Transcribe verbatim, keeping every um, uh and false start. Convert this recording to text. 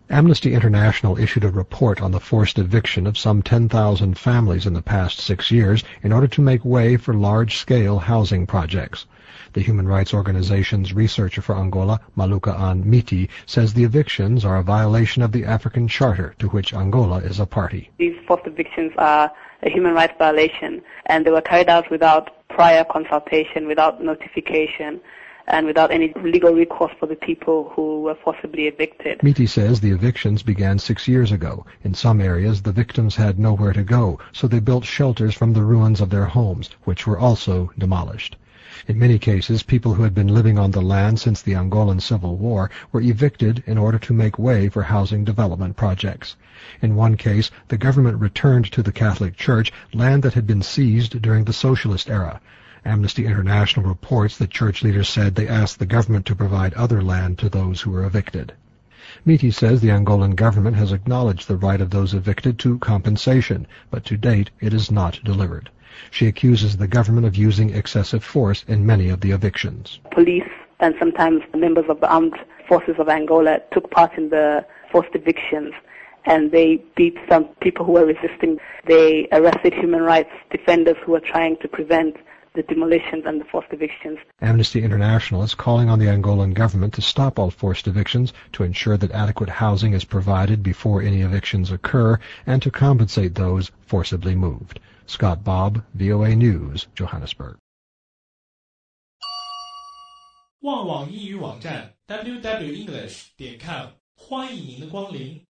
Amnesty International issued a report on the forced eviction of some ten thousand families in the past six years in order to make way for large-scale housing projects. The human rights organization's researcher for Angola, Maluka Ann Miti, says the evictions are a violation of the African Charter to which Angola is a party. These forced evictions are a human rights violation, and they were carried out without prior consultation, without notification, and without any legal recourse for the people who were forcibly evicted. Miti says the evictions began six years ago. In some areas, the victims had nowhere to go, so they built shelters from the ruins of their homes, which were also demolished. In many cases, people who had been living on the land since the Angolan Civil War were evicted in order to make way for housing development projects. In one case, the government returned to the Catholic Church land that had been seized during the Socialist era. Amnesty International reports that church leaders said they asked the government to provide other land to those who were evicted. Miti says the Angolan government has acknowledged the right of those evicted to compensation, but to date it is not delivered. She accuses the government of using excessive force in many of the evictions. Police and sometimes members of the armed forces of Angola took part in the forced evictions, and they beat some people who were resisting. They arrested human rights defenders who were trying to prevent the demolitions and the forced evictions. Amnesty International is calling on the Angolan government to stop all forced evictions, to ensure that adequate housing is provided before any evictions occur, and to compensate those forcibly moved. Scott Bobb, V O A News, Johannesburg. 旺网英语网站 double u double u double u 点 com 欢迎您的光临。